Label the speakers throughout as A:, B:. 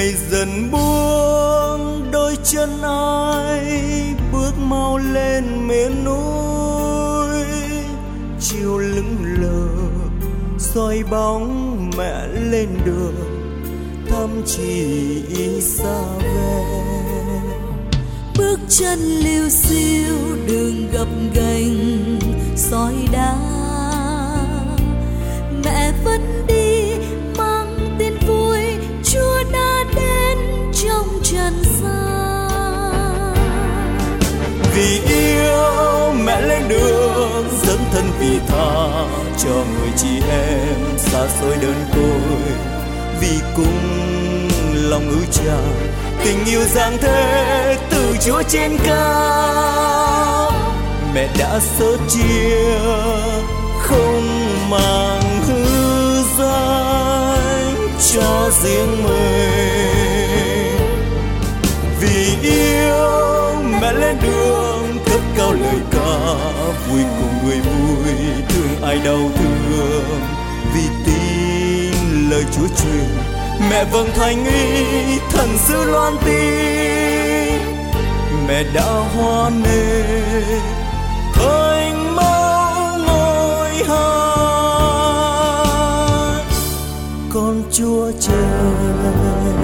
A: Ngày dần buông đôi chân ai bước mau lên miền núi, chiều lững lờ soi bóng mẹ lên đường thăm chị xa về.
B: Bước chân liêu xiêu đường gập ghềnh sỏi đá, mẹ vẫn đi mang tin vui Chúa đã đến trong trần gian.
A: Vì yêu mẹ lên đường dấn thân vì tha cho người chị em xa xôi đơn côi, vì cùng lòng ứ tràn tình yêu giang thế từ Chúa trên cao. Mẹ đã sớt chia không màng hư danh cho riêng mình. Vì yêu mẹ lên đường cất cao lời ca, vui cùng người vui thương ai đau thương. Vì tin lời Chúa truyền mẹ vâng thành ý thần sứ loan tin. Mẹ đã hóa nên thành mẫu ngôi hai con Chúa trời.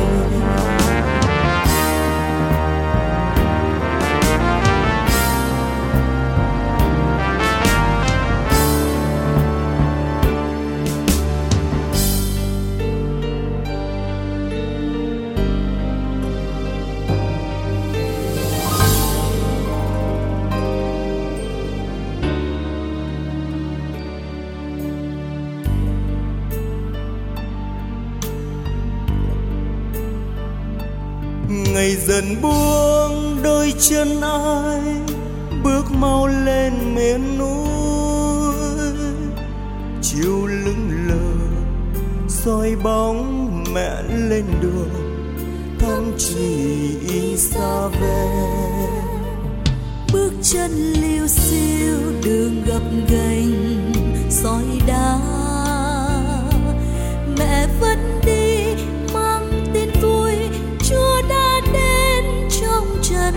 A: Ngày dần buông đôi chân ai bước mau lên miền núi, chiều lững lờ soi bóng mẹ lên đường thăm chị xa về.
B: Bước chân liêu xiêu đường gập ghềnh sỏi đá, mẹ vẫn đi mang tin vui Chúa đã đến trong trần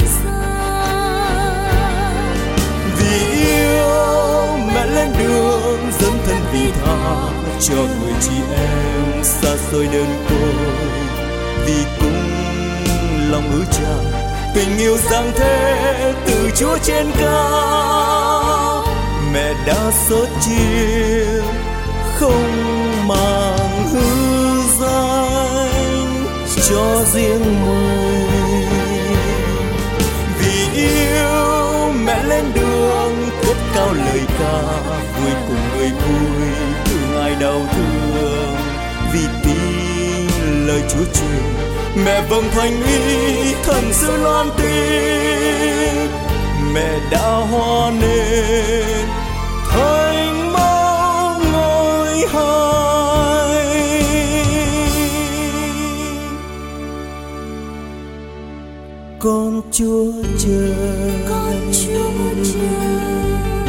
B: gian.
A: Vì yêu mẹ lên đường dấn thân vì tha cho người chị em xa xôi đơn côi, vì cùng lòng ứ tràn tình yêu giang thế từ Chúa trên cao. Mẹ đã sớt chia không màng hư danh cho riêng mình. Vì yêu mẹ lên đường cất cao lời ca, vui cùng người vui thương ai đau thương. Vì tin lời Chúa truyền mẹ vâng thành ý thần sứ loan tin. Mẹ đã hóa nên thành mẫu ngôi hai con Chúa trời.
B: Con Chúa trời.